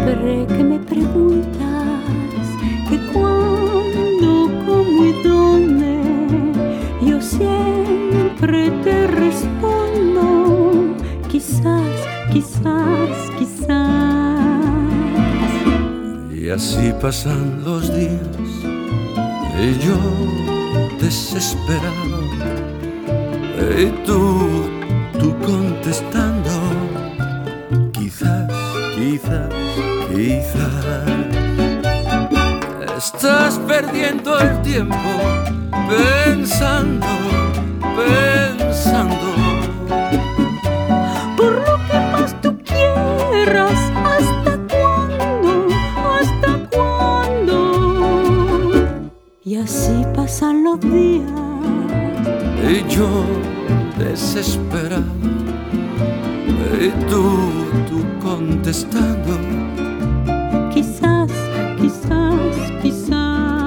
Siempre que me preguntas que cuándo, cómo y dónde, yo siempre te respondo, quizás, quizás, quizás. Y así pasan los días y yo desesperado, y tú contestando, quizás, quizás, quizás. Estás perdiendo el tiempo pensando, pensando. Por lo que más tú quieras, ¿hasta cuándo? ¿Hasta cuándo? Y así pasan los días Y yo desesperado, y tú contestando, quizás, quizás, quizás.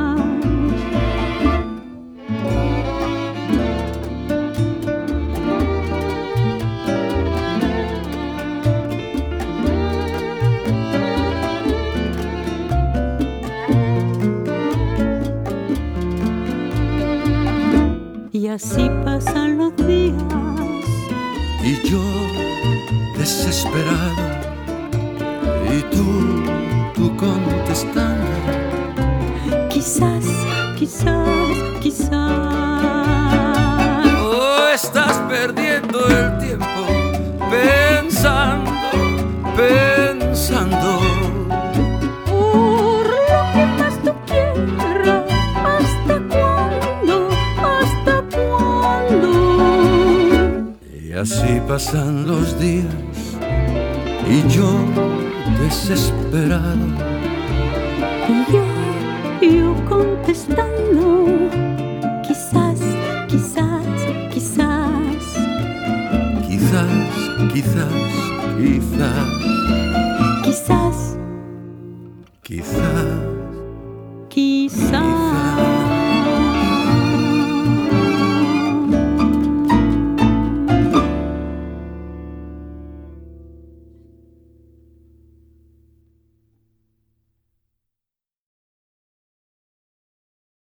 Y así pasan los días y yo desesperado, y tú contestando, quizás, quizás, quizás. oh, estás perdiendo el tiempo pensando, pensando. Por lo que más tú quieras, ¿hasta cuándo? ¿Hasta cuándo? Y así pasan los días y yo desesperado, y yo contestando, quizás, quizás, quizás. quizás, quizás, quizás, Quizás, quizás, quizás.